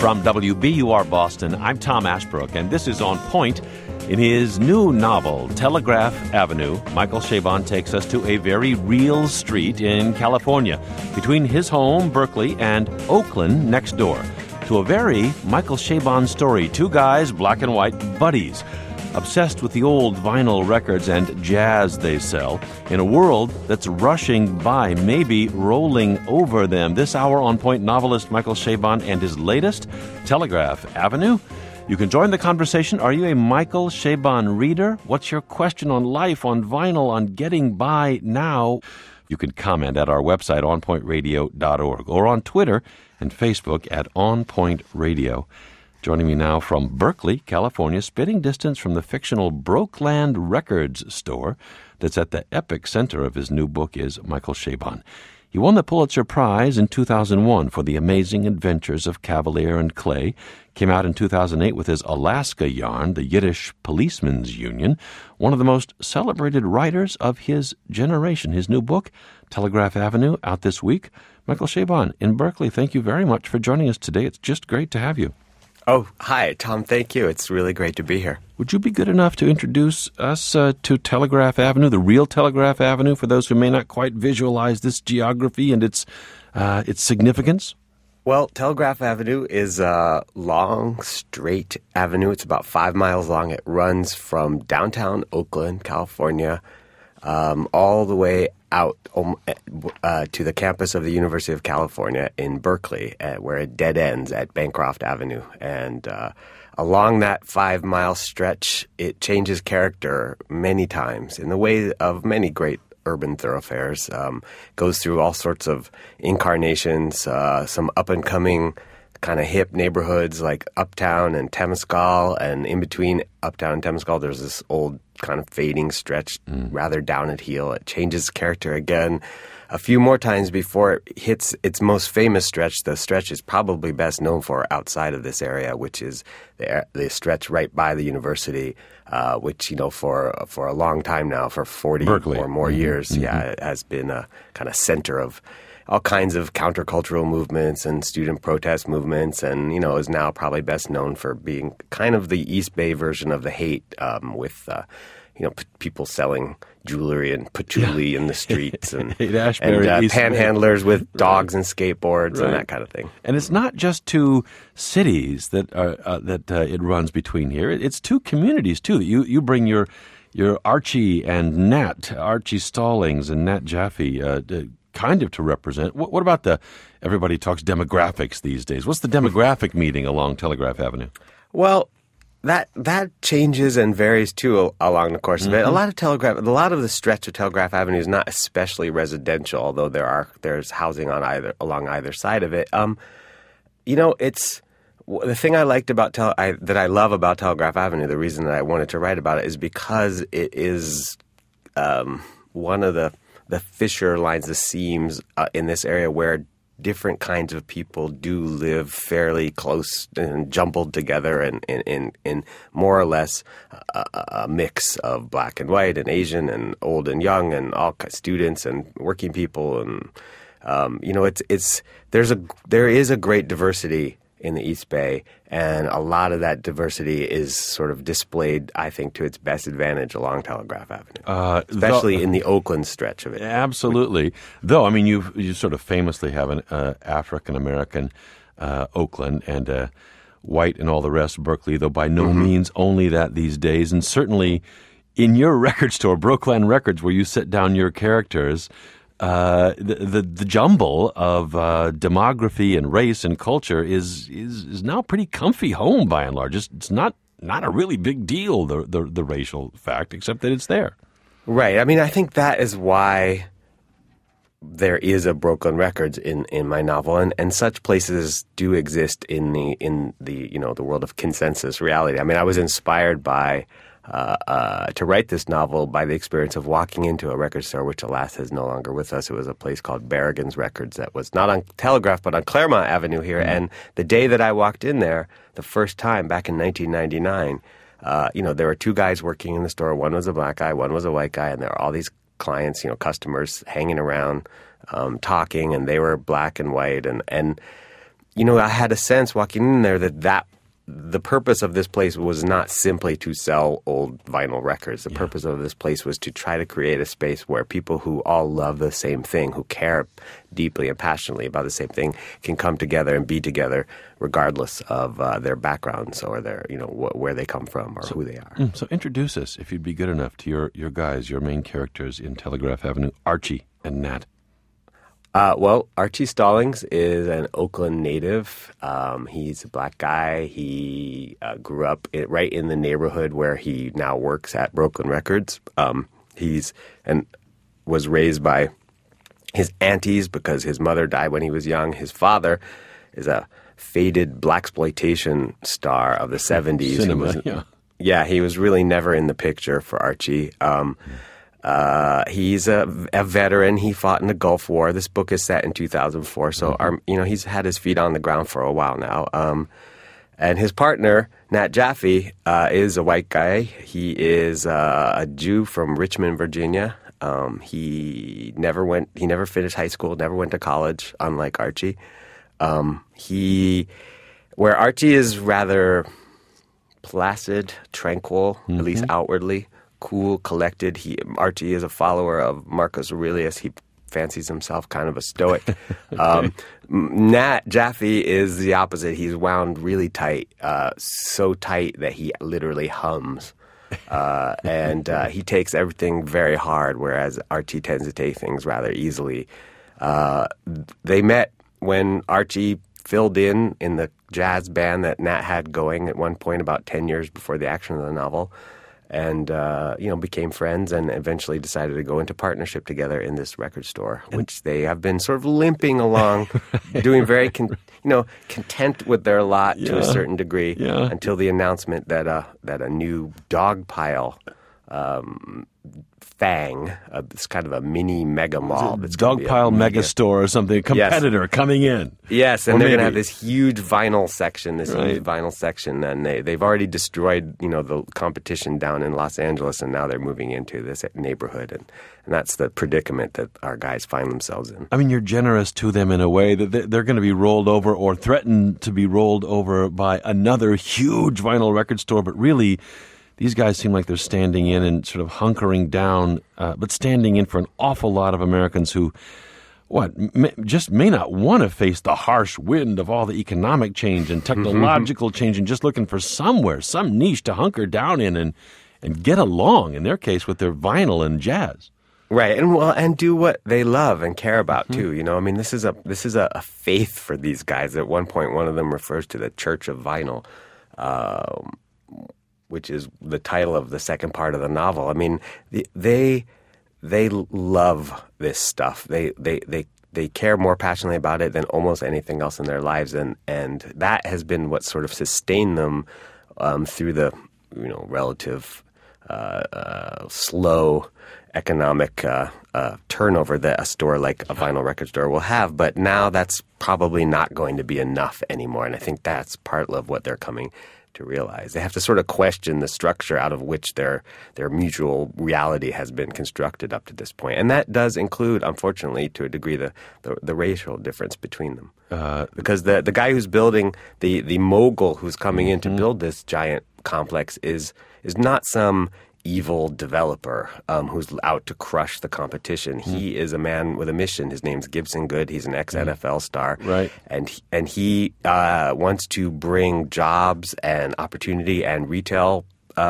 From WBUR Boston, I'm Tom Ashbrook, and this is On Point. In his new novel, Telegraph Avenue, Michael Chabon takes us to a very real street in California, between his home, Berkeley, and Oakland next door, to a very Michael Chabon story. Two guys, black and white, buddies, obsessed with the old vinyl records and jazz they sell, in a world that's rushing by, maybe rolling over them. This hour, On Point novelist Michael Chabon and his latest, Telegraph Avenue. You can join the conversation. Are you a Michael Chabon reader? What's your question on life, on vinyl, on getting by now? You can comment at our website, onpointradio.org, or on Twitter and Facebook at On Point Radio. Joining me now from Berkeley, California, spitting distance from the fictional Brokeland Records store that's at the epic center of his new book, is Michael Chabon. He won the Pulitzer Prize in 2001 for The Amazing Adventures of Cavalier and Clay. Came out in 2008 with his Alaska yarn, The Yiddish Policeman's Union, one of the most celebrated writers of his generation. His new book, Telegraph Avenue, out this week. Michael Chabon in Berkeley, thank you very much for joining us today. It's just great to have you. Oh, hi, Tom. Thank you. It's really great to be here. Would you be good enough to introduce us to Telegraph Avenue, the real Telegraph Avenue, for those who may not quite visualize this geography and its significance? Well, Telegraph Avenue is a long, straight avenue. It's about 5 miles long. It runs from downtown Oakland, California, all the way out to the campus of the University of California in Berkeley, where it dead ends at Bancroft Avenue. And along that 5-mile stretch, it changes character many times in the way of many great urban thoroughfares. Goes through all sorts of incarnations, some up-and-coming kind of hip neighborhoods like Uptown and Temescal, and in between Uptown and Temescal, there's this old kind of fading stretch, rather down at heel. It changes character again a few more times before it hits its most famous stretch. The stretch is probably best known for outside of this area, which is the stretch right by the university, which, you know, for a long time now, for 40 Berkeley. or more years, it has been a kind of center of all kinds of countercultural movements and student protest movements, and, you know, is now probably best known for being kind of the East Bay version of the Haight, with people selling jewelry and patchouli in the streets, and panhandlers with dogs and skateboards, right, and that kind of thing. And it's not just two cities that it runs between here. It's two communities too. That you bring your Archie and Nat, Archie Stallings and Nat Jaffe, kind of to represent. What about everybody talks demographics these days? What's the demographic meeting along Telegraph Avenue? Well, that changes and varies too along the course of it. A lot of the stretch of Telegraph Avenue is not especially residential, although there's housing along either side of it. It's the thing I liked about that I love about Telegraph Avenue. The reason that I wanted to write about it is because it is one of the fissure lines, the seams in this area where different kinds of people do live fairly close and jumbled together in more or less a mix of black and white and Asian and old and young and all students and working people. And, there is a great diversity in the East Bay, and a lot of that diversity is sort of displayed, I think, to its best advantage along Telegraph Avenue, especially in the Oakland stretch of it. Absolutely. Though, I mean, you sort of famously have an African-American Oakland and white and all the rest Berkeley, though by no means only that these days. And certainly in your record store, Brokeland Records, where you set down your characters, the jumble of demography and race and culture is now a pretty comfy home by and large. It's not a really big deal, the racial fact, except that it's there. Right. I mean, I think that is why there is a Brokeland Records in my novel, and such places do exist in the world of consensus reality. I mean, I was inspired by to write this novel by the experience of walking into a record store, which alas is no longer with us. It was a place called Berrigan's Records that was not on Telegraph but on Claremont Avenue here. And the day that I walked in there, the first time back in 1999, there were two guys working in the store. One was a black guy, one was a white guy, and there were all these clients, customers hanging around, talking, and they were black and white, and I had a sense walking in there that the purpose of this place was not simply to sell old vinyl records. The purpose of this place was to try to create a space where people who all love the same thing, who care deeply and passionately about the same thing, can come together and be together regardless of their backgrounds or their, where they come from or who they are. So introduce us, if you'd be good enough, to your guys, your main characters in Telegraph Avenue, Archie and Nat. Well, Archie Stallings is an Oakland native. He's a black guy. He grew up right in the neighborhood where he now works at Brooklyn Records. Was raised by his aunties because his mother died when he was young. His father is a faded blaxploitation star of the 70s. Cinema, yeah, he was really never in the picture for Archie. He's a veteran. He fought in the Gulf War. This book is set in 2004, so he's had his feet on the ground for a while now. And his partner, Nat Jaffe, is a white guy. He is a Jew from Richmond, Virginia. He never finished high school, never went to college, unlike Archie. Where Archie is rather placid, tranquil, at least outwardly, cool, collected. Archie is a follower of Marcus Aurelius. He fancies himself kind of a stoic. Nat Jaffe is the opposite. He's wound really tight, so tight that he literally hums. And he takes everything very hard, whereas Archie tends to take things rather easily. They met when Archie filled in the jazz band that Nat had going at one point about 10 years before the action of the novel. And, became friends and eventually decided to go into partnership together in this record store, which they have been sort of limping along, doing very, content with their lot to a certain degree until the announcement that a new dog pile Fang, it's kind of a mini mega mall. Dogpile mega store or something, a competitor coming in. Yes, and they're going to have this huge vinyl section, and they've already destroyed, the competition down in Los Angeles, and now they're moving into this neighborhood, and that's the predicament that our guys find themselves in. I mean, you're generous to them in a way that they're going to be rolled over or threatened to be rolled over by another huge vinyl record store, but really, these guys seem like they're standing in and sort of hunkering down, but standing in for an awful lot of Americans who, may not want to face the harsh wind of all the economic change and technological change and just looking for some niche to hunker down in and get along, in their case, with their vinyl and jazz. Right, and do what they love and care about too. This is a faith for these guys. At one point, one of them refers to the Church of Vinyl, which is the title of the second part of the novel. I mean, they love this stuff. They care more passionately about it than almost anything else in their lives, and that has been what sort of sustained them through the relative slow economic turnover that a store like a vinyl record store will have. But now that's probably not going to be enough anymore, and I think that's part of what they're coming to realize. They have to sort of question the structure out of which their mutual reality has been constructed up to this point. And that does include, unfortunately, to a degree, the racial difference between them. Because the guy who's building, the mogul who's coming in to build this giant complex is not some evil developer who's out to crush the competition. He is a man with a mission. His name's Gibson Good. He's an ex-NFL star. Right. And he wants to bring jobs and opportunity and retail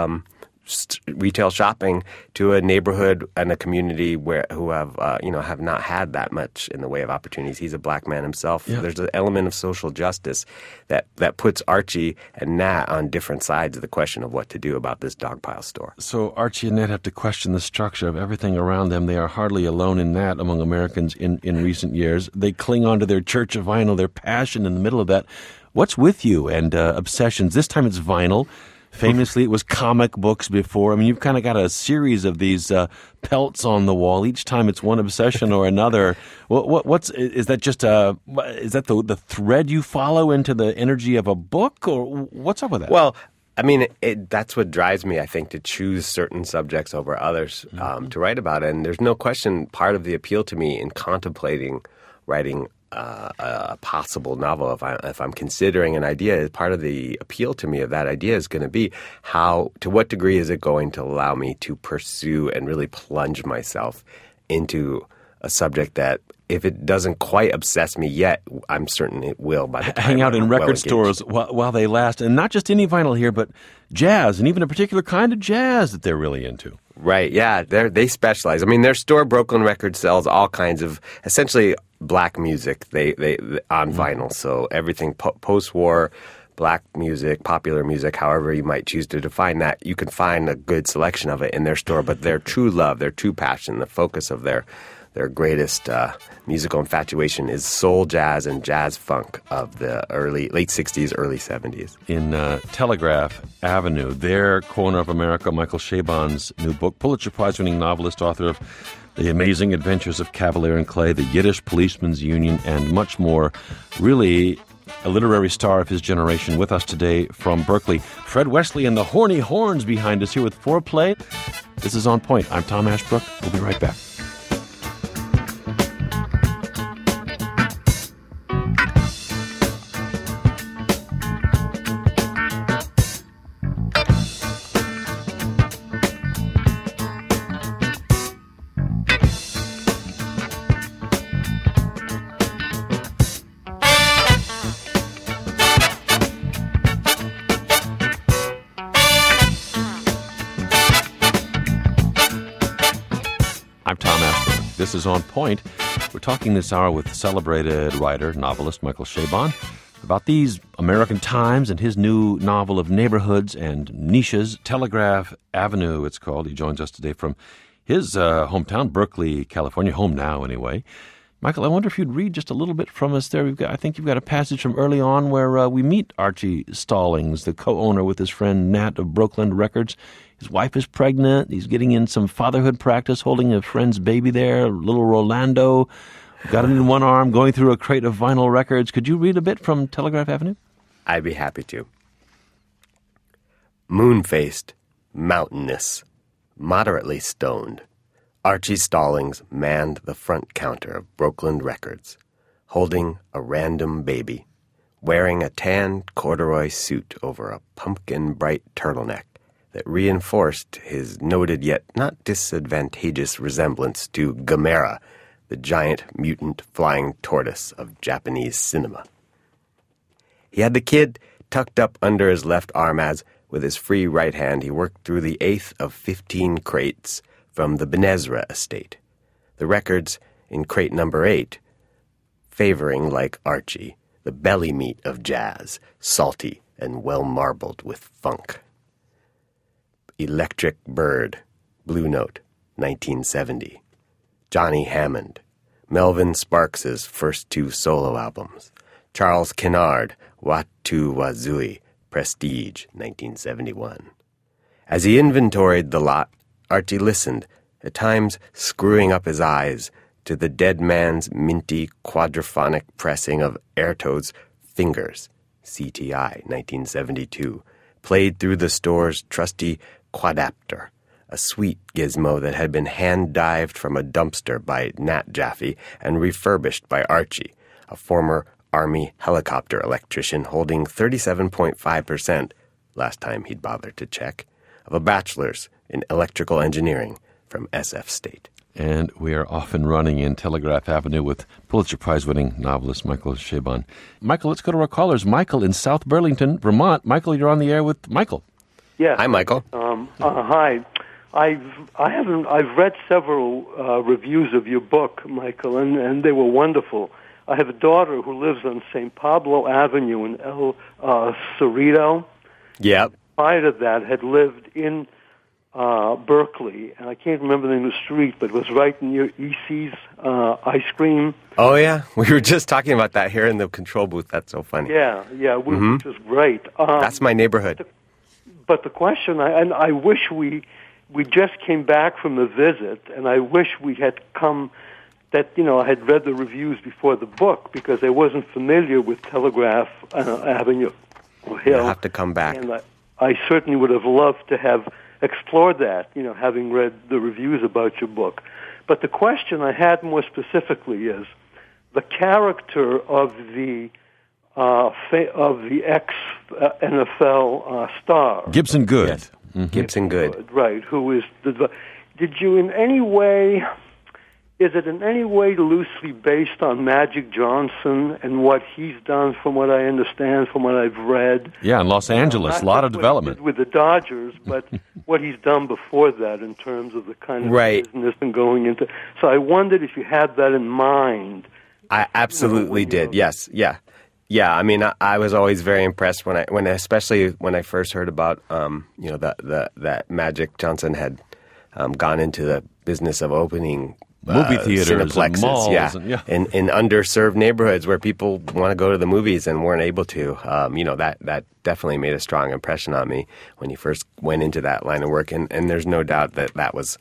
shopping to a neighborhood and a community who have not had that much in the way of opportunities. He's a black man himself. Yeah. There's an element of social justice that puts Archie and Nat on different sides of the question of what to do about this dogpile store. So Archie and Nat have to question the structure of everything around them. They are hardly alone in that among Americans in recent years. They cling on to their Church of Vinyl, their passion in the middle of that. What's with you and obsessions? This time it's vinyl. Famously, it was comic books before. I mean, you've kind of got a series of these pelts on the wall. Each time it's one obsession or another. Is that just is that the thread you follow into the energy of a book, or what's up with that? Well, I mean, that's what drives me, I think, to choose certain subjects over others to write about. And there's no question part of the appeal to me in contemplating writing a possible novel, if I'm considering an idea, part of the appeal to me of that idea is going to be to what degree is it going to allow me to pursue and really plunge myself into a subject that, if it doesn't quite obsess me yet, I'm certain it will by the time hang out in record well-engaged. stores while they last. And not just any vinyl here, but jazz, and even a particular kind of jazz that they're really into. Right, yeah, they specialize. I mean, their store, Brooklyn Records, sells all kinds of, essentially, black music they on vinyl. So everything post-war, black music, popular music, however you might choose to define that, you can find a good selection of it in their store. But their true love, their true passion, the focus of their greatest musical infatuation is soul jazz and jazz funk of the late 60s, early 70s. In Telegraph Avenue, their corner of America, Michael Chabon's new book, Pulitzer Prize-winning novelist, author of The Amazing Adventures of Cavalier and Clay, The Yiddish Policeman's Union, and much more. Really a literary star of his generation, with us today from Berkeley. Fred Wesley and the Horny Horns behind us here with Foreplay. This is On Point. I'm Tom Ashbrook. We'll be right back. I'm Tom Ashbrook. This is On Point. We're talking this hour with celebrated writer, novelist Michael Chabon about these American times and his new novel of neighborhoods and niches, Telegraph Avenue, it's called. He joins us today from his hometown, Berkeley, California, home now anyway. Michael, I wonder if you'd read just a little bit from us there. I think you've got a passage from early on where we meet Archie Stallings, the co-owner with his friend Nat of Brooklyn Records. His wife is pregnant. He's getting in some fatherhood practice, holding a friend's baby there, little Rolando. Got it in one arm, going through a crate of vinyl records. Could you read a bit from Telegraph Avenue? I'd be happy to. Moon-faced, mountainous, moderately stoned, Archie Stallings manned the front counter of Brooklyn Records, holding a random baby, wearing a tan corduroy suit over a pumpkin-bright turtleneck that reinforced his noted yet not disadvantageous resemblance to Gamera, the giant mutant flying tortoise of Japanese cinema. He had the kid tucked up under his left arm as, with his free right hand, he worked through the 8th of 15 crates from the Benezra estate, the records in crate number 8, favoring, like Archie, the belly meat of jazz, salty and well-marbled with funk. Electric Bird, Blue Note, 1970. Johnny Hammond, Melvin Sparks's first 2 solo albums. Charles Kennard, Watu Wazui, Prestige, 1971. As he inventoried the lot, Archie listened, at times screwing up his eyes, to the dead man's minty quadraphonic pressing of Airtoad's Fingers, CTI, 1972, played through the store's trusty Quadapter, a sweet gizmo that had been hand-dived from a dumpster by Nat Jaffe and refurbished by Archie, a former Army helicopter electrician holding 37.5%, last time he'd bothered to check, of a bachelor's in electrical engineering from SF State. And we are off and running in Telegraph Avenue with Pulitzer Prize-winning novelist Michael Chabon. Michael, let's go to our callers. Michael in South Burlington, Vermont. Michael, you're on the air with Michael. Yeah. Hi, Michael. Hi. I've read several reviews of your book, Michael, and they were wonderful. I have a daughter who lives on St. Pablo Avenue in El Cerrito. Yep. Prior to that, had lived in Berkeley, and I can't remember the name of the street, but it was right near EC's ice cream. Oh, yeah? We were just talking about that here in the control booth. That's so funny. Yeah, which was great. That's my neighborhood. But the question, I wish we just came back from the visit, and I wish we had come, I had read the reviews before the book, because I wasn't familiar with Telegraph Avenue Hill. You'll have to come back. And I certainly would have loved to have explored that, having read the reviews about your book. But the question I had more specifically is, the character of the ex NFL star Gibson Good. Yes. Gibson Good. Right? Who is Did you in any way? Is it in any way loosely based on Magic Johnson and what he's done, from what I understand, from what I've read? Yeah, in Los Angeles, a lot of development. With the Dodgers, but what he's done before that in terms of the kind of business and going into... So I wondered if you had that in mind. I absolutely did, yes, yeah. Yeah, I mean, I was always very impressed especially when I first heard about, that Magic Johnson had gone into the business of opening... movie theaters and malls. In underserved neighborhoods where people want to go to the movies and weren't able to. That definitely made a strong impression on me when he first went into that line of work. And there's no doubt that was,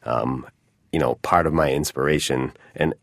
part of my inspiration and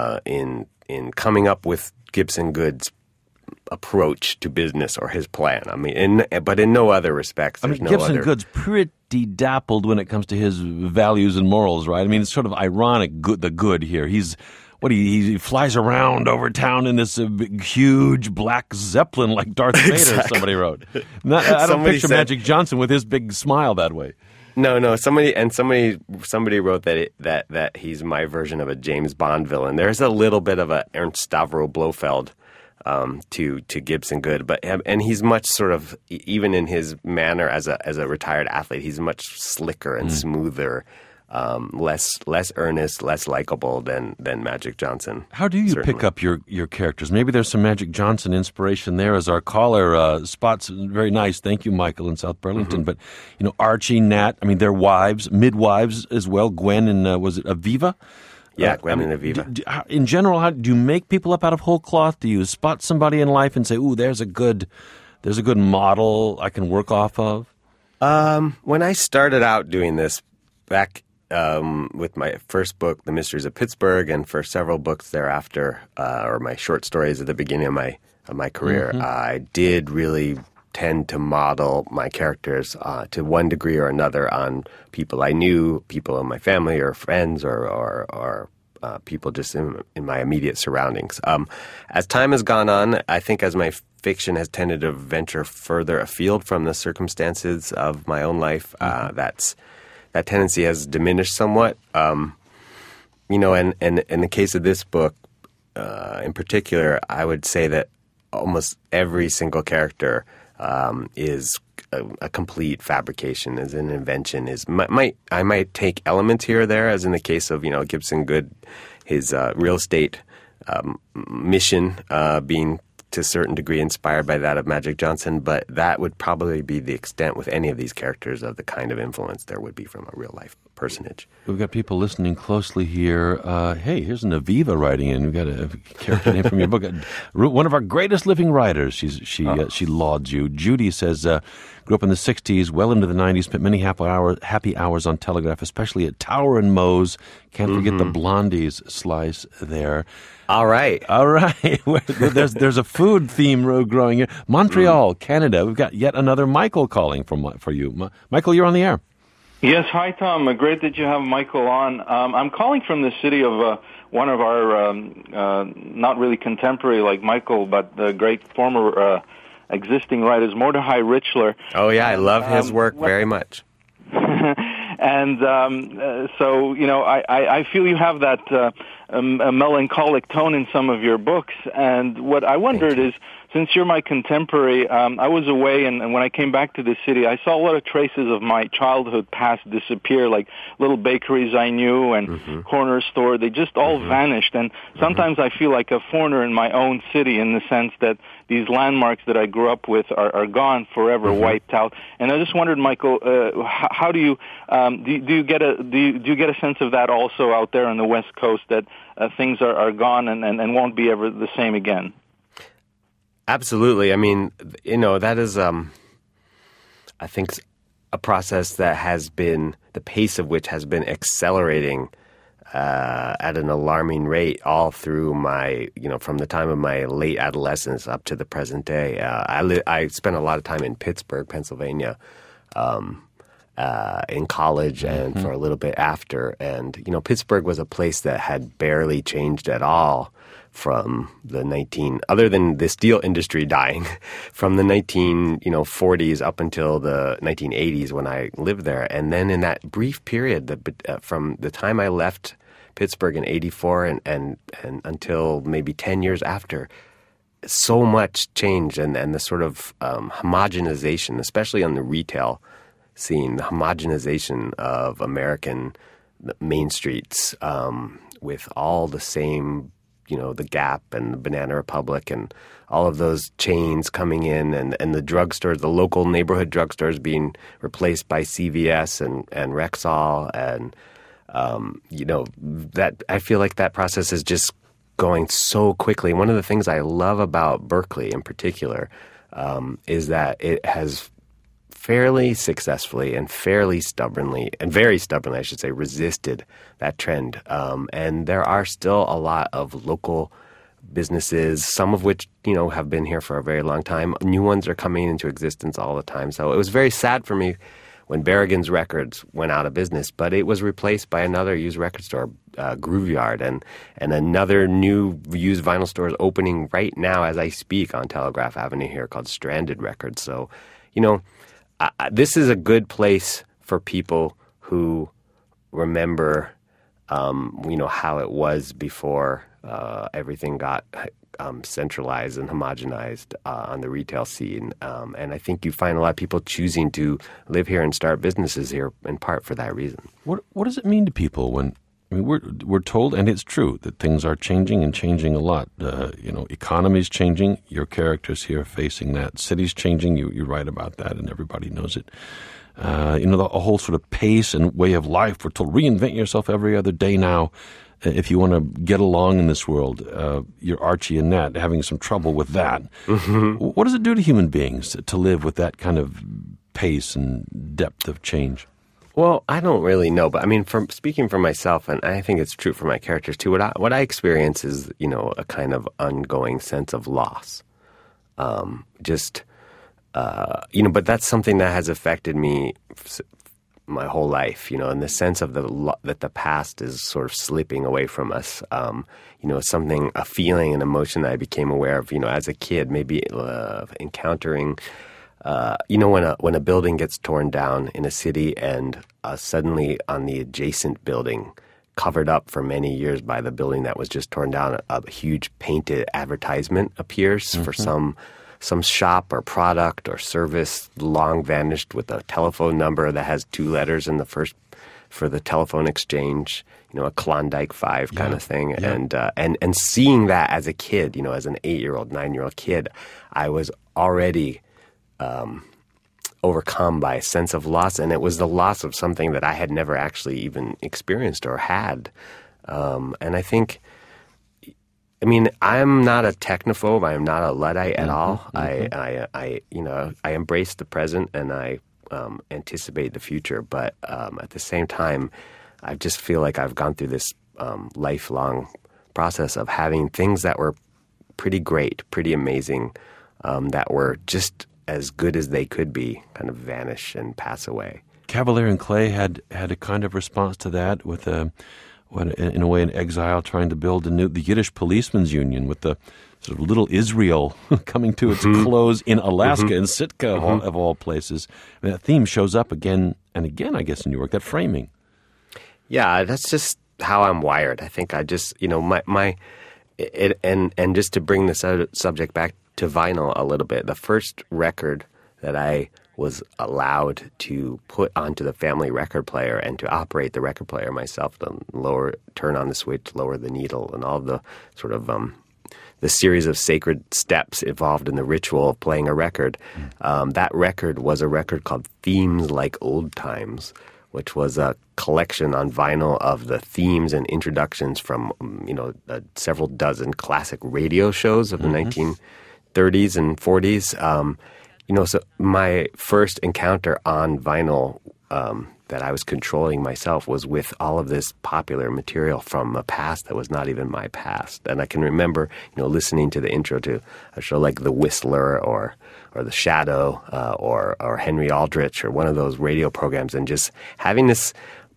in coming up with Gibson Good's approach to business or his plan. I mean, but in no other respects. Gibson Good's pretty dappled when it comes to his values and morals, right? I mean, it's sort of ironic, the good here. He flies around over town in this huge black Zeppelin like Darth Vader, somebody wrote. I don't picture Magic Johnson with his big smile that way. No. Somebody wrote that he's my version of a James Bond villain. There's a little bit of a Ernst Stavro Blofeld to Gibson Good, and he's much sort of, even in his manner as a retired athlete, he's much slicker and smoother, less earnest, less likable than Magic Johnson. How do you pick up your characters? Maybe there's some Magic Johnson inspiration there, as our caller spots. Very nice, thank you, Michael, in South Burlington. But Archie, Nat, I mean, their wives, midwives as well. Gwen and was it Aviva? Yeah, Gwen and Aviva. In general, how do you make people up out of whole cloth? Do you spot somebody in life and say, "Ooh, there's a good model I can work off of"? When I started out doing this back with my first book, The Mysteries of Pittsburgh, and for several books thereafter, or my short stories at the beginning of my career, I did really tend to model my characters to one degree or another on people I knew, people in my family or friends, or people just in my immediate surroundings. As time has gone on, I think as my fiction has tended to venture further afield from the circumstances of my own life, that tendency has diminished somewhat. And in the case of this book in particular, I would say that almost every single character is a complete fabrication, is an invention. I might take elements here or there, as in the case of Gibson Good, his real estate mission being to a certain degree inspired by that of Magic Johnson, but that would probably be the extent with any of these characters of the kind of influence there would be from a real life personage. We've got people listening closely here. Hey, here's an Aviva writing in. We've got a character name from your book. One of our greatest living writers. She lauds you. Judy says, grew up in the 60s, well into the 90s, spent many happy hours on Telegraph, especially at Tower and Moe's. Can't forget the Blondies slice there. All right. There's a food theme growing here. Montreal, Canada. We've got yet another Michael calling for you. Michael, you're on the air. Yes, hi, Tom. Great that you have Michael on. I'm calling from the city of one of our, not really contemporary like Michael, but the great former existing writers, Mordechai Richler. Oh, yeah, I love his work very much. And so, I feel you have that a melancholic tone in some of your books. And what I wondered is, since you're my contemporary, I was away, and when I came back to the city, I saw a lot of traces of my childhood past disappear, like little bakeries I knew and corner store. They just all vanished. And sometimes I feel like a foreigner in my own city, in the sense that these landmarks that I grew up with are gone forever, wiped out. And I just wondered, Michael, how do you do you get a sense of that also out there on the West Coast, that things are gone and won't be ever the same again? Absolutely. I mean, that is, I think, a process that has been, the pace of which has been accelerating at an alarming rate all through my, from the time of my late adolescence up to the present day. I spent a lot of time in Pittsburgh, Pennsylvania, in college and for a little bit after. And, Pittsburgh was a place that had barely changed at all from other than the steel industry dying, from the 40s up until the 1980s when I lived there. And then in that brief period, from the time I left Pittsburgh in 84 and until maybe 10 years after, so much changed, and the sort of homogenization, especially on the retail scene, the homogenization of American main streets with all the same, the Gap and the Banana Republic and all of those chains coming in, and the drugstores, the local neighborhood drugstores being replaced by CVS and Rexall, and that I feel like that process is just going so quickly. One of the things I love about Berkeley in particular is that it has fairly successfully and fairly stubbornly, and very stubbornly, I should say, resisted that trend. And there are still a lot of local businesses, some of which, have been here for a very long time. New ones are coming into existence all the time. So it was very sad for me when Berrigan's Records went out of business, but it was replaced by another used record store, Grooveyard, and another new used vinyl store is opening right now as I speak on Telegraph Avenue here called Stranded Records. So, this is a good place for people who remember, how it was before everything got centralized and homogenized on the retail scene. And I think you find a lot of people choosing to live here and start businesses here in part for that reason. What does it mean to people when we're told, and it's true, that things are changing and changing a lot. Economy's changing. Your character's here facing that. City's changing. You write about that, and everybody knows it. The whole sort of pace and way of life. We're told reinvent yourself every other day now. If you want to get along in this world, you're Archie and Nat having some trouble with that. Mm-hmm. What does it do to human beings to live with that kind of pace and depth of change? Well, I don't really know, but from speaking for myself, and I think it's true for my characters too. What I experience is, a kind of ongoing sense of loss. But that's something that has affected me my whole life. In the sense of that the past is sort of slipping away from us. A feeling, an emotion that I became aware of, as a kid, maybe encountering. When a building gets torn down in a city and suddenly on the adjacent building, covered up for many years by the building that was just torn down, a huge painted advertisement appears for some shop or product or service long vanished with a telephone number that has 2 letters in the first for the telephone exchange, a Klondike 5 kind of thing. Yeah. And seeing that as a kid, as an 8-year-old, 9-year-old kid, I was already overcome by a sense of loss, and it was the loss of something that I had never actually even experienced or had. And I think, I'm not a technophobe. I am not a Luddite at all. Mm-hmm. I embrace the present and I anticipate the future. But at the same time, I just feel like I've gone through this lifelong process of having things that were pretty great, pretty amazing, that were just as good as they could be, kind of vanish and pass away. Cavalier and Clay had a kind of response to that with in a way, an exile trying to build the Yiddish Policemen's Union with the sort of little Israel coming to its close in Alaska, in Sitka, of all places. That theme shows up again and again, I guess, in your work, that framing. Yeah, that's just how I'm wired. I think I just, and just to bring the subject back to vinyl a little bit, the first record that I was allowed to put onto the family record player and to operate the record player myself, to turn on the switch, lower the needle, and all the sort of the series of sacred steps involved in the ritual of playing a record. That record was a record called Themes Like Old Times, which was a collection on vinyl of the themes and introductions from several dozen classic radio shows of the 1930s and 40s. So my first encounter on vinyl that I was controlling myself was with all of this popular material from a past that was not even my past. And I can remember, listening to the intro to a show like The Whistler or The Shadow or Henry Aldrich or one of those radio programs, and just having this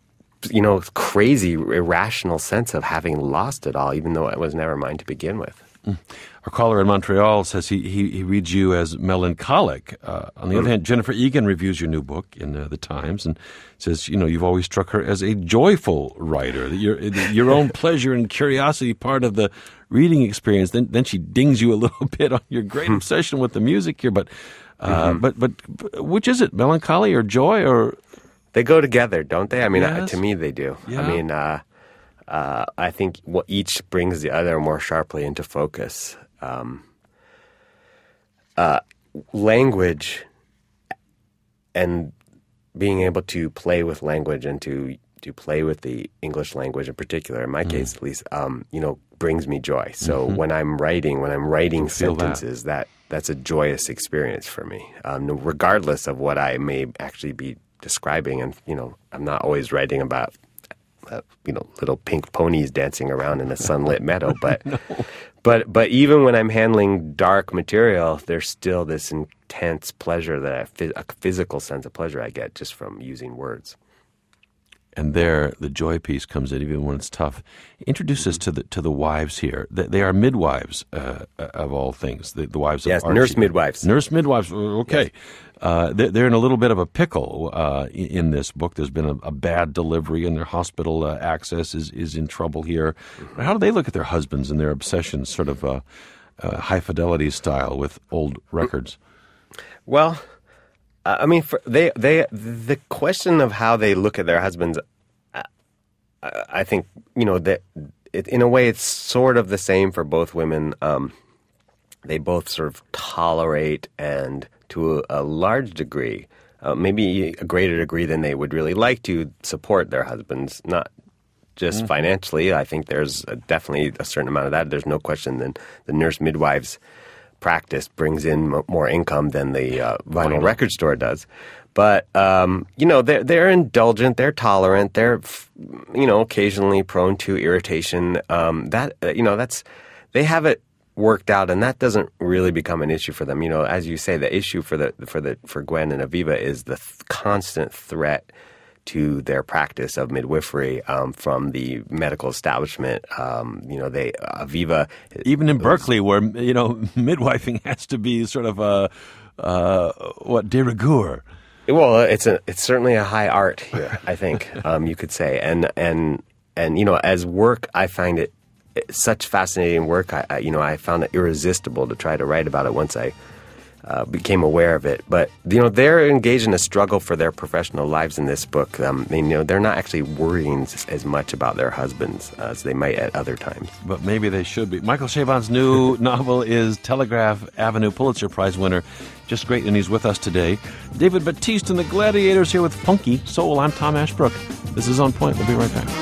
crazy, irrational sense of having lost it all, even though it was never mine to begin with. Our caller in Montreal says he reads you as melancholic. On the other hand, Jennifer Egan reviews your new book in the Times and says, you've always struck her as a joyful writer. Your own pleasure and curiosity part of the reading experience. Then she dings you a little bit on your great obsession with the music here. But which is it, melancholy or joy? Or they go together, don't they? I mean, yes. To me, they do. Yeah. I mean, I think each brings the other more sharply into focus. Language and being able to play with language and to play with the English language in particular, in my case at least, brings me joy. So when I'm writing sentences, that's a joyous experience for me, regardless of what I may actually be describing. And I'm not always writing about little pink ponies dancing around in a sunlit meadow. But, no. but even when I'm handling dark material, there's still this intense pleasure a physical sense of pleasure I get just from using words. And there, the joy piece comes in, even when it's tough. Introduce us to the wives here. They are midwives of all things. The wives of Archie. Nurse midwives. Nurse midwives. Okay. Yes. They're in a little bit of a pickle in this book. There's been a bad delivery, and their hospital access is in trouble here. Mm-hmm. How do they look at their husbands and their obsessions, sort of high fidelity style with old records? Well, I mean, the question of how they look at their husbands, I think, that in a way it's sort of the same for both women. They both sort of tolerate and to a large degree, maybe a greater degree than they would really like to, support their husbands, not just financially. I think there's definitely a certain amount of that. There's no question that the nurse midwives practice brings in more income than the vinyl record store does. But, they're indulgent, they're tolerant, they're, occasionally prone to irritation. They have it worked out, and that doesn't really become an issue for them. As you say, the issue for Gwen and Aviva is the constant threat to their practice of midwifery from the medical establishment. Aviva, even in Berkeley, where midwifing has to be sort of de rigueur. Well, it's certainly a high art here, I think you could say, and as work, I find it such fascinating work. I found it irresistible to try to write about it once I became aware of it. But, they're engaged in a struggle for their professional lives in this book. They're not actually worrying as much about their husbands as they might at other times. But maybe they should be. Michael Chabon's new novel is Telegraph Avenue, Pulitzer Prize winner. Just great, and he's with us today. David Batiste and the Gladiators here with Funky Soul. I'm Tom Ashbrook. This is On Point. We'll be right back.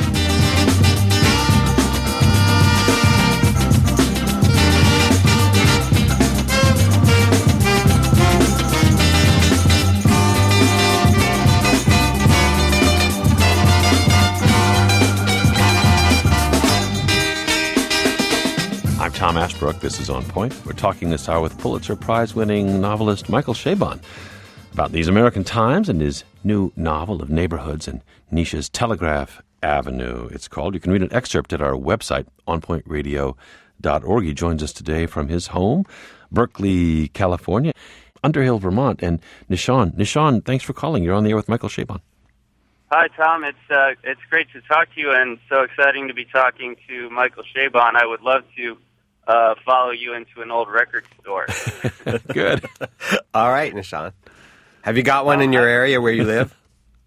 Tom Ashbrook. This is On Point. We're talking this hour with Pulitzer Prize-winning novelist Michael Chabon about these American times and his new novel of neighborhoods and niches, Telegraph Avenue, it's called. You can read an excerpt at our website, onpointradio.org. He joins us today from his home, Berkeley, California, Underhill, Vermont. And Nishan, thanks for calling. You're on the air with Michael Chabon. Hi, Tom. It's great to talk to you, and so exciting to be talking to Michael Chabon. I would love to follow you into an old record store. Good. All right, Nishan. Have you got one in your area where you live?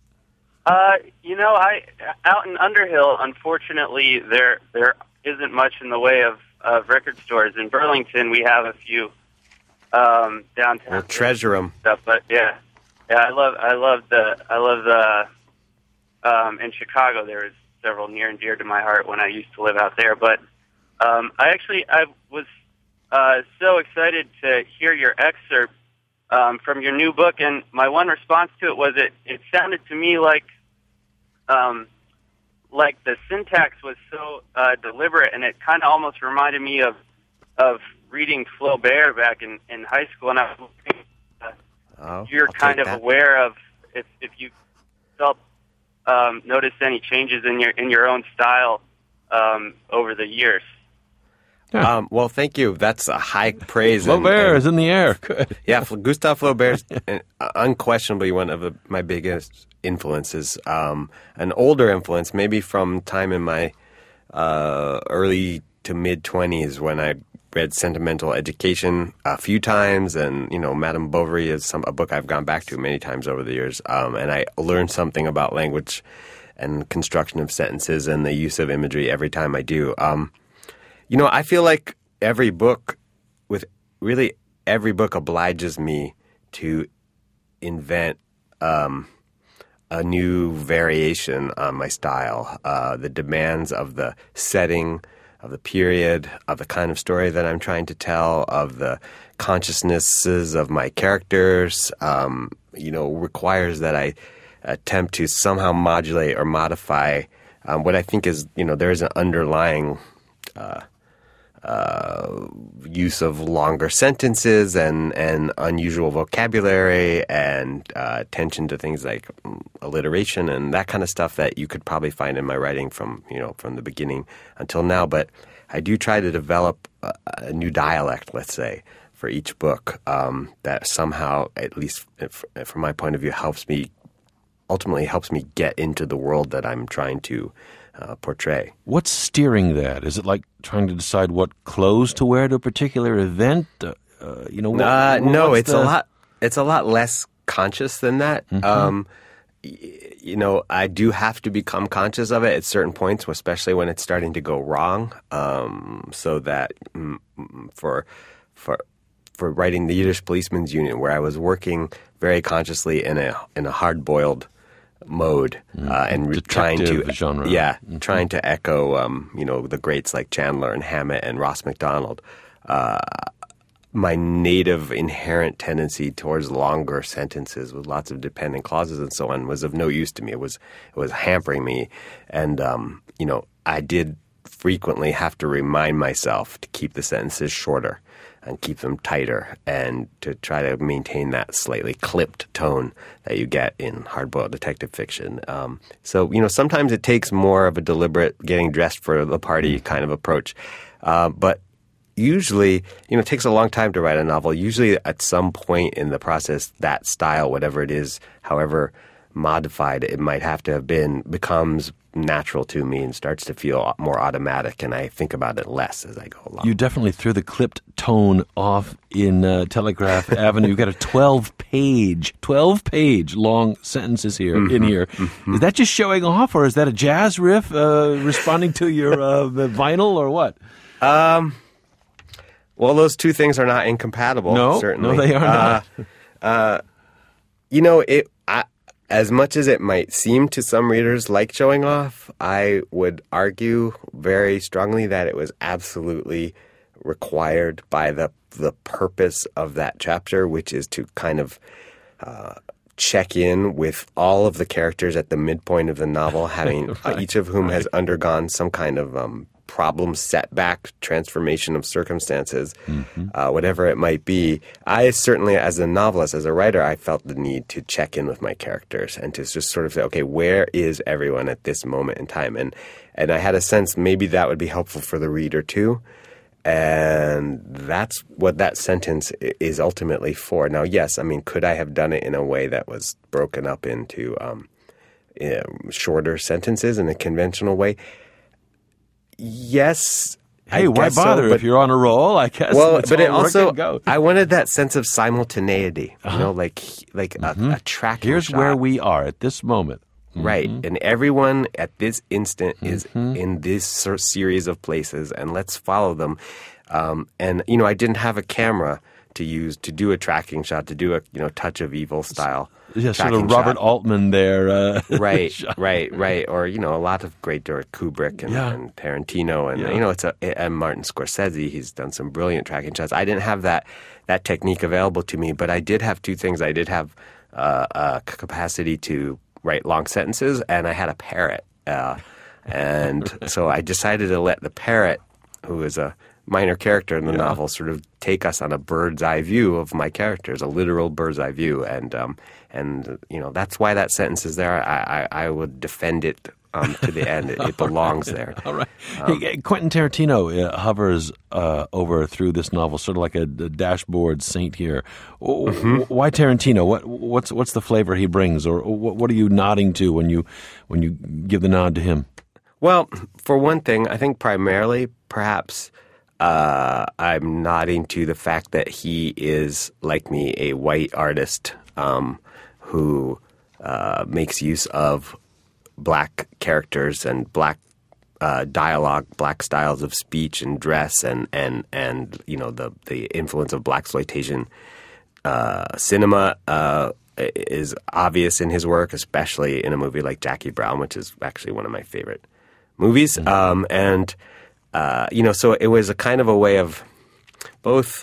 Out in Underhill, unfortunately, there isn't much in the way of record stores. In Burlington, we have a few downtown. We'll treasure them. Stuff, but I love the. In Chicago, there was several near and dear to my heart when I used to live out there. But I was so excited to hear your excerpt from your new book, and my one response to it was it sounded to me like the syntax was so deliberate, and it kind of almost reminded me of reading Flaubert back in high school. And I was wondering, you're kind of aware of if you felt noticed any changes in your own style over the years. Yeah. Well, thank you. That's a high praise. Flaubert is in the air. Good. Yeah, Gustave Flaubert is unquestionably one of my biggest influences. An older influence, maybe from time in my early to mid-20s when I read Sentimental Education a few times, and Madame Bovary is a book I've gone back to many times over the years, and I learned something about language and construction of sentences and the use of imagery every time I do. I feel like every book obliges me to invent a new variation on my style. The demands of the setting, of the period, of the kind of story that I'm trying to tell, of the consciousnesses of my characters, requires that I attempt to somehow modulate or modify what I think is, there's an underlying use of longer sentences and unusual vocabulary and attention to things like alliteration and that kind of stuff that you could probably find in my writing from the beginning until now. But I do try to develop a new dialect, let's say, for each book that somehow, at least from my point of view, ultimately helps me get into the world that I'm trying to portray. What's steering that? Is it like trying to decide what clothes to wear to a particular event? No, it's a lot less conscious than that. Mm-hmm. I do have to become conscious of it at certain points, especially when it's starting to go wrong. So that for writing the Yiddish Policeman's Union, where I was working very consciously in a hard-boiled mode and trying to genre. Trying to echo the greats like Chandler and Hammett and Ross MacDonald. My native inherent tendency towards longer sentences with lots of dependent clauses and so on was of no use to me. It was hampering me, and I did frequently have to remind myself to keep the sentences shorter and keep them tighter, and to try to maintain that slightly clipped tone that you get in hard-boiled detective fiction. So sometimes it takes more of a deliberate getting dressed for the party kind of approach. But usually, it takes a long time to write a novel. Usually at some point in the process, that style, whatever it is, however modified it might have to have been, becomes natural to me and starts to feel more automatic, and I think about it less as I go along. You definitely threw the clipped tone off in Telegraph Avenue. You've got a 12-page long sentences here in here. Mm-hmm. Is that just showing off, or is that a jazz riff responding to your vinyl, or what? Well, those two things are not incompatible. No, certainly. No, they are not. As much as it might seem to some readers like showing off, I would argue very strongly that it was absolutely required by the purpose of that chapter, which is to kind of check in with all of the characters at the midpoint of the novel, having each of whom has undergone some kind of problem, setback, transformation of circumstances, whatever it might be. I certainly, as a novelist, as a writer, I felt the need to check in with my characters and to just sort of say, okay, where is everyone at this moment in time? And I had a sense maybe that would be helpful for the reader too. And that's what that sentence is ultimately for. Now, yes, could I have done it in a way that was broken up into shorter sentences in a conventional way? Yes. Hey, why bother if you're on a roll? I guess. Well, but it also, I wanted that sense of simultaneity, like a tracking Here's shot. Where we are at this moment. Right. And everyone at this instant is in this series of places, and let's follow them. And I didn't have a camera to use to do a tracking shot, to do a touch of evil style. Yeah, sort of Robert Altman there. Right. Or a lot of great Kubrick and Tarantino, and and Martin Scorsese. He's done some brilliant tracking shots. I didn't have that technique available to me, but I did have two things. I did have a capacity to write long sentences, and I had a parrot. And so I decided to let the parrot, who is a minor character in the novel sort of take us on a bird's eye view of my characters, a literal bird's eye view, and that's why that sentence is there. I would defend it to the end. It belongs there. All right. Quentin Tarantino hovers over through this novel, sort of like a dashboard saint here. Why Tarantino? What's the flavor he brings, or what are you nodding to when you give the nod to him? Well, for one thing, I think primarily, perhaps, I'm nodding to the fact that he is, like me, a white artist who makes use of black characters and black dialogue, black styles of speech and dress, and the influence of blaxploitation cinema is obvious in his work, especially in a movie like Jackie Brown, which is actually one of my favorite movies. So it was a kind of a way of both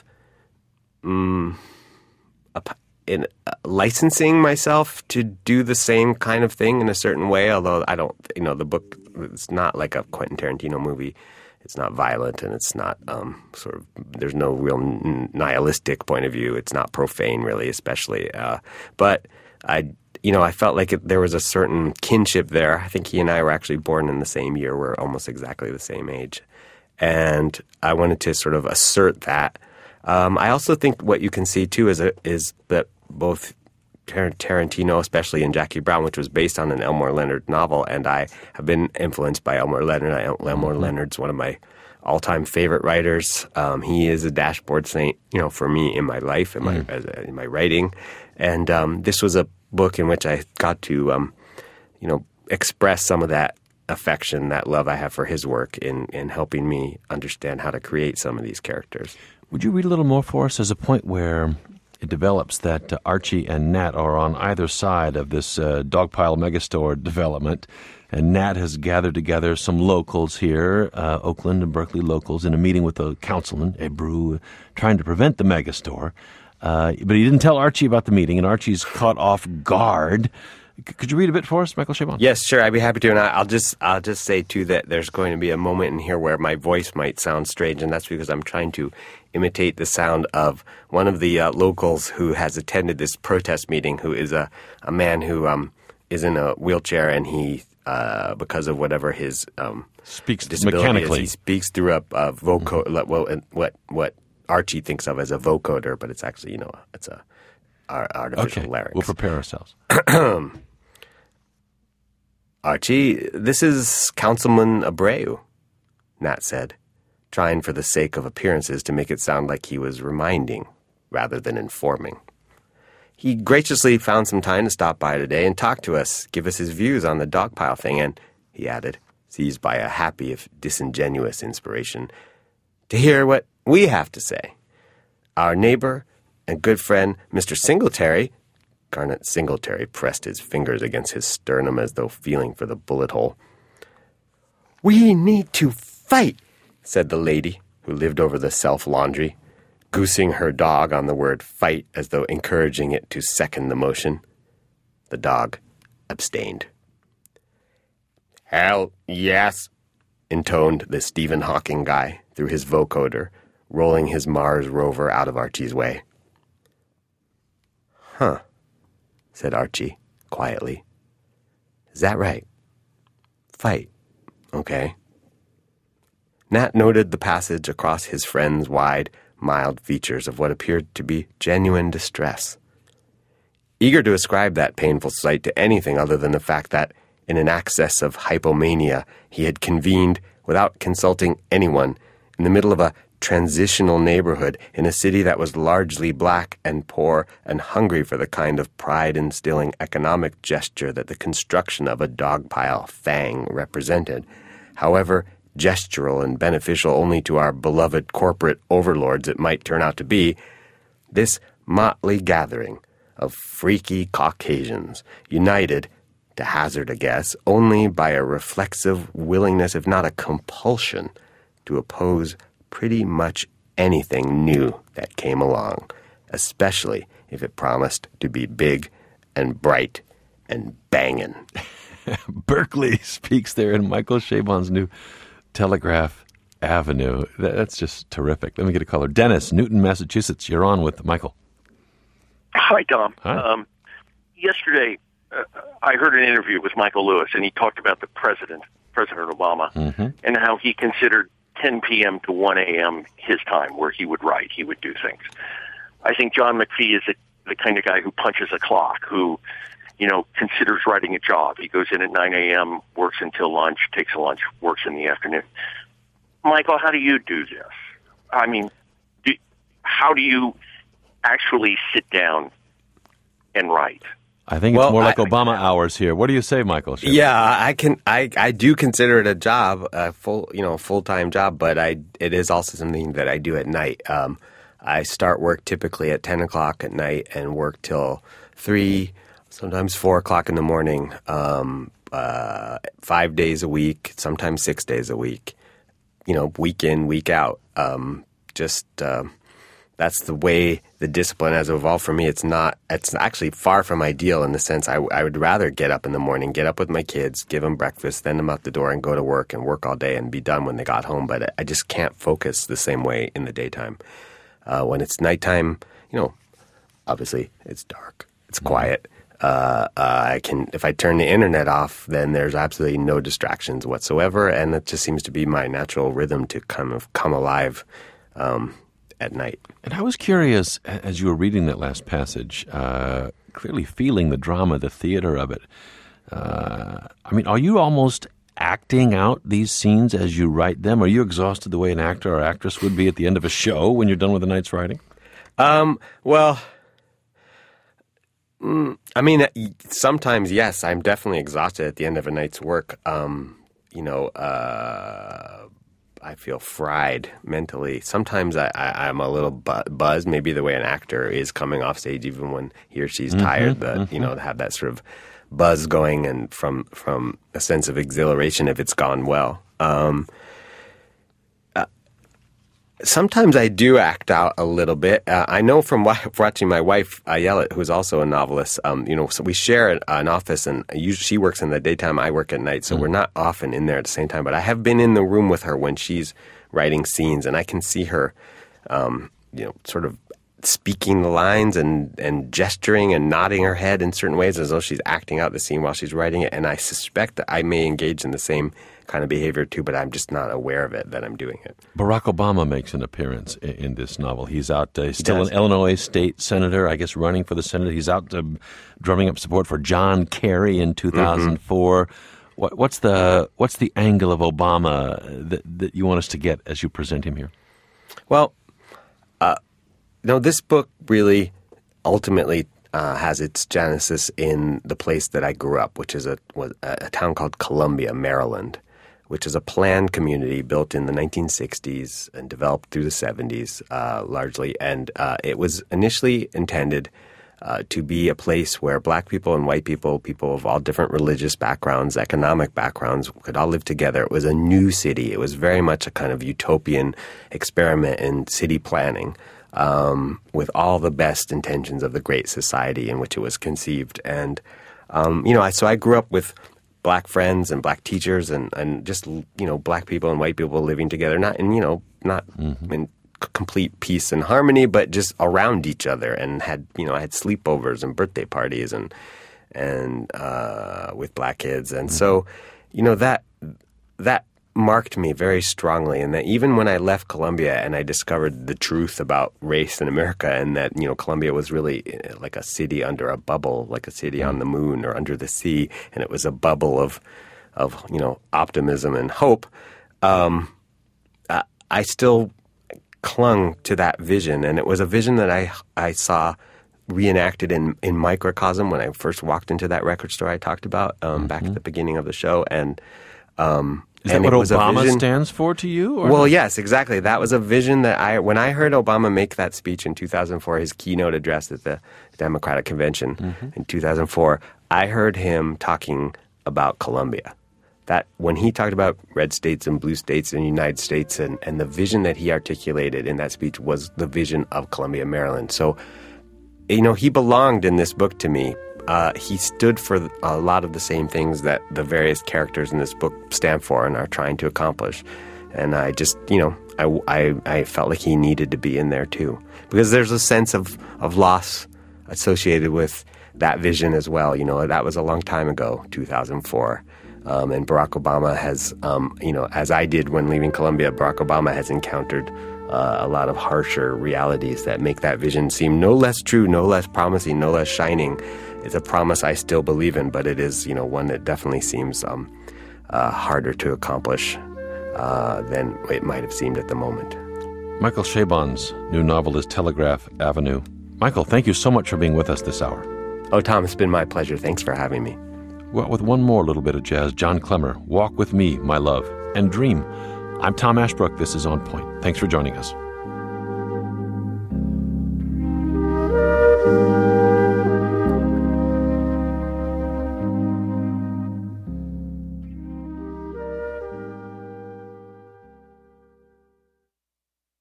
licensing myself to do the same kind of thing in a certain way, although I don't, the book, it's not like a Quentin Tarantino movie. It's not violent, and it's not there's no real nihilistic point of view. It's not profane, really, especially. But I felt like there was a certain kinship there. I think he and I were actually born in the same year. We're almost exactly the same age. And I wanted to sort of assert that. I also think what you can see, too, is that both Tarantino, especially in Jackie Brown, which was based on an Elmore Leonard novel, and I have been influenced by Elmore Leonard. Elmore Leonard's one of my all-time favorite writers. He is a dashboard saint, for me in my life, in my writing. And this was a book in which I got to, express some of that affection, that love I have for his work in helping me understand how to create some of these characters. Would you read a little more for us? There's a point where it develops that Archie and Nat are on either side of this dogpile megastore development, and Nat has gathered together some locals here, Oakland and Berkeley locals, in a meeting with a councilman, Abreu, trying to prevent the megastore. But he didn't tell Archie about the meeting, and Archie's caught off guard. Could you read a bit for us, Michael Chabon? Yes, sure. I'd be happy to. And I'll just say, too, that there's going to be a moment in here where my voice might sound strange, and that's because I'm trying to imitate the sound of one of the locals who has attended this protest meeting, who is a man who is in a wheelchair, and he, because of whatever his speaks disability mechanically. He speaks through a vocoder, what Archie thinks of as a vocoder, but it's actually, it's a artificial larynx. We'll prepare ourselves. Archie, this is Councilman Abreu, Nat said, trying for the sake of appearances to make it sound like he was reminding rather than informing. He graciously found some time to stop by today and talk to us, give us his views on the dogpile thing, and, he added, seized by a happy if disingenuous inspiration, to hear what we have to say. Our neighbor and good friend, Mr. Singletary, Garnet Singletary pressed his fingers against his sternum as though feeling for the bullet hole. We need to fight, said the lady who lived over the self-laundry, goosing her dog on the word fight as though encouraging it to second the motion. The dog abstained. Hell yes, intoned the Stephen Hawking guy through his vocoder, rolling his Mars rover out of Archie's way. Huh, said Archie, quietly. Is that right? Fight. Okay. Nat noted the passage across his friend's wide, mild features of what appeared to be genuine distress. Eager to ascribe that painful sight to anything other than the fact that, in an access of hypomania, he had convened, without consulting anyone, in the middle of a transitional neighborhood in a city that was largely black and poor and hungry for the kind of pride-instilling economic gesture that the construction of a dogpile fang represented, however gestural and beneficial only to our beloved corporate overlords it might turn out to be, this motley gathering of freaky Caucasians, united, to hazard a guess, only by a reflexive willingness, if not a compulsion, to oppose pretty much anything new that came along, especially if it promised to be big and bright and bangin'. Berkeley speaks there in Michael Chabon's new Telegraph Avenue. That's just terrific. Let me get a caller. Dennis, Newton, Massachusetts. You're on with Michael. Hi, Tom. Hi. Yesterday, I heard an interview with Michael Lewis, and he talked about the President Obama, and how he considered 10 p.m. to 1 a.m. his time where he would write, he would do things. I think John McPhee is the kind of guy who punches a clock, who, considers writing a job. He goes in at 9 a.m., works until lunch, takes a lunch, works in the afternoon. Michael, how do you do this? I mean, how do you actually sit down and write? I think it's more like Obama hours here. What do you say, Michael? Yeah, I do consider it a job, a full-time job, but it is also something that I do at night. I start work typically at 10 o'clock at night and work till 3, sometimes 4 o'clock in the morning, 5 days a week, sometimes 6 days a week, week in, week out. That's the way the discipline has evolved for me. It's actually far from ideal in the sense I would rather get up in the morning, get up with my kids, give them breakfast, send them out the door and go to work and work all day and be done when they got home. But I just can't focus the same way in the daytime. When it's nighttime, obviously it's dark, it's quiet. If I turn the internet off, then there's absolutely no distractions whatsoever. And it just seems to be my natural rhythm to kind of come alive, at night. And I was curious, as you were reading that last passage, clearly feeling the drama, the theater of it. Are you almost acting out these scenes as you write them? Are you exhausted the way an actor or actress would be at the end of a show when you're done with a night's writing? Sometimes, yes, I'm definitely exhausted at the end of a night's work. I feel fried mentally. Sometimes I'm a little buzzed, maybe the way an actor is coming off stage, even when he or she's tired. To have that sort of buzz going, and from a sense of exhilaration if it's gone well. Sometimes I do act out a little bit. I know from watching my wife yell it, who's also a novelist. So we share an office, and she works in the daytime, I work at night, so we're not often in there at the same time. But I have been in the room with her when she's writing scenes, and I can see her, sort of speaking the lines and gesturing and nodding her head in certain ways as though she's acting out the scene while she's writing it. And I suspect that I may engage in the same kind of behavior too, but I'm just not aware of it, that I'm doing it. Barack Obama makes an appearance in this novel. He's out, still an Illinois state senator, I guess, running for the Senate. He's out drumming up support for John Kerry in 2004. What's the angle of Obama that you want us to get as you present him here? Well, this book really ultimately has its genesis in the place that I grew up, which is a town called Columbia, Maryland, which is a planned community built in the 1960s and developed through the 70s largely. And it was initially intended to be a place where black people and white people, people of all different religious backgrounds, economic backgrounds, could all live together. It was a new city. It was very much a kind of utopian experiment in city planning, with all the best intentions of the great society in which it was conceived. And, so I grew up with black friends and black teachers and just, black people and white people living together, not in complete peace and harmony, but just around each other, and had sleepovers and birthday parties and with black kids. And so, that marked me very strongly, and that even when I left Columbia and I discovered the truth about race in America, and that, Columbia was really like a city under a bubble, like a city on the moon or under the sea, and it was a bubble of optimism and hope, I still clung to that vision. And it was a vision that I saw reenacted in microcosm when I first walked into that record store I talked about back at the beginning of the show. And is that what Obama stands for to you? Or well, yes, exactly. That was a vision that when I heard Obama make that speech in 2004, his keynote address at the Democratic Convention in 2004, I heard him talking about Columbia. That when he talked about red states and blue states in the United States, and the vision that he articulated in that speech was the vision of Columbia, Maryland. So, he belonged in this book to me. He stood for a lot of the same things that the various characters in this book stand for and are trying to accomplish. And I just, I felt like he needed to be in there too, because there's a sense of loss associated with that vision as well. That was a long time ago, 2004. And Barack Obama has, as I did when leaving Columbia, Barack Obama has encountered a lot of harsher realities that make that vision seem no less true, no less promising, no less shining. It's a promise I still believe in, but it is, one that definitely seems harder to accomplish than it might have seemed at the moment. Michael Chabon's new novel is Telegraph Avenue. Michael, thank you so much for being with us this hour. Oh, Tom, it's been my pleasure. Thanks for having me. Well, with one more little bit of jazz, John Clemmer, Walk With Me, My Love, and Dream. I'm Tom Ashbrook. This is On Point. Thanks for joining us.